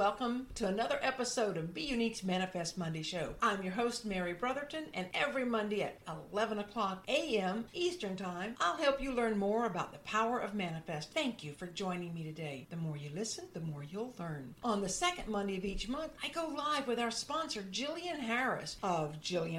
welcome to another episode of Be Unique's Manifest Monday Show. I'm your host, Mary Brotherton, and every Monday at 11 o'clock a.m. Eastern Time, I'll help you learn more about the power of manifest. Thank you for joining me today. The more you listen, the more you'll learn. On the second Monday of each month, I go live with our sponsor, Jillian Harris of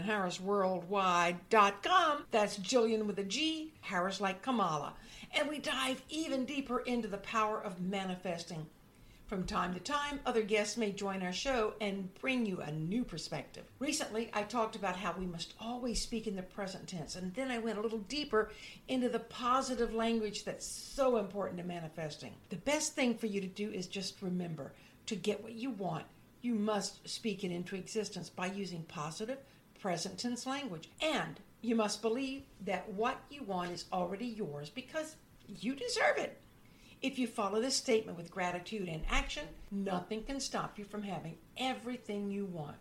JillianHarrisWorldwide.com. That's Jillian with a G, Harris like Kamala. And we dive even deeper into the power of manifesting. From time to time, other guests may join our show and bring you a new perspective. Recently, I talked about how we must always speak in the present tense, and then I went a little deeper into the positive language that's so important to manifesting. The best thing for you to do is just remember, to get what you want, you must speak it into existence by using positive present tense language. And you must believe that what you want is already yours because you deserve it. If you follow this statement with gratitude and action, nothing can stop you from having everything you want.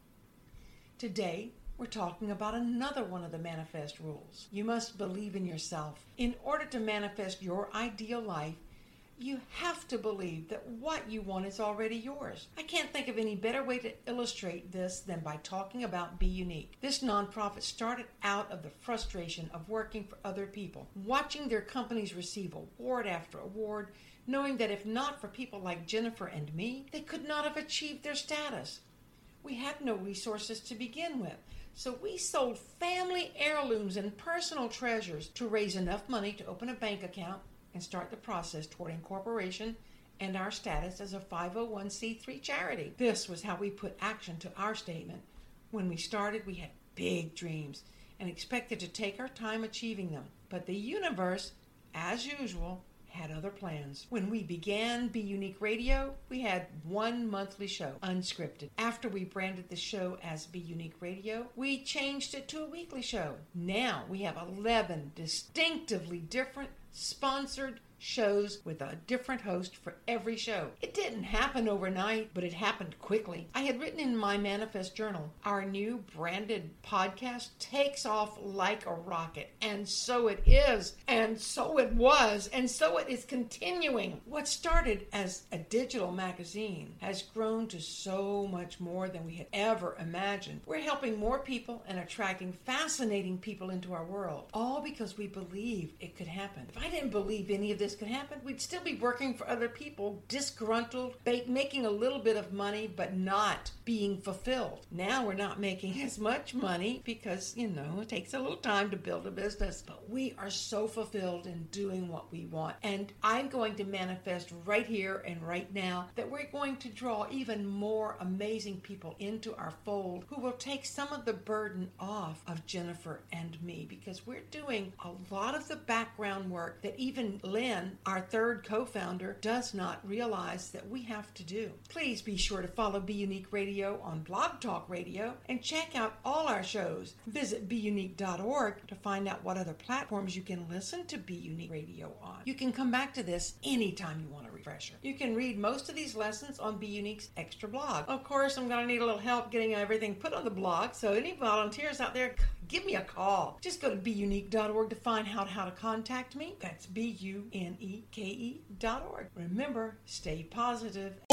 Today, we're talking about another one of the manifest rules. You must believe in yourself. In order to manifest your ideal life, you have to believe that what you want is already yours. I can't think of any better way to illustrate this than by talking about Be Unique. This nonprofit started out of the frustration of working for other people, watching their companies receive award after award, knowing that if not for people like Jennifer and me, they could not have achieved their status. We had no resources to begin with, so we sold family heirlooms and personal treasures to raise enough money to open a bank account and start the process toward incorporation and our status as a 501c3 charity. This was how we put action to our statement. When we started, we had big dreams and expected to take our time achieving them. But the universe, as usual, had other plans. When we began Be Unique Radio, we had one monthly show, unscripted. After we branded the show as Be Unique Radio, we changed it to a weekly show. Now we have 11 distinctively different sponsored shows with a different host for every show. It didn't happen overnight, but it happened quickly. I had written in my manifest journal, our new branded podcast takes off like a rocket. And so it is, and so it was, and so it is continuing. What started as a digital magazine has grown to so much more than we had ever imagined. We're helping more people and attracting fascinating people into our world, all because we believe it could happen. If I didn't believe any of this could happen, we'd still be working for other people, disgruntled, making a little bit of money, but not being fulfilled. Now we're not making as much money because, it takes a little time to build a business, but we are so fulfilled in doing what we want. And I'm going to manifest right here and right now that we're going to draw even more amazing people into our fold who will take some of the burden off of Jennifer and me, because we're doing a lot of the background work that even Lynn, our third co-founder, does not realize that we have to do. Please be sure to follow Be Unique Radio on Blog Talk Radio and check out all our shows. Visit BeUnique.org to find out what other platforms you can listen to Be Unique Radio on. You can come back to this anytime you want a refresher. You can read most of these lessons on Be Unique's extra blog. Of course, I'm going to need a little help getting everything put on the blog, so any volunteers out there, give me a call. Just go to BeUnique.org to find out how to contact me. That's BUNEKE.org. Remember, stay positive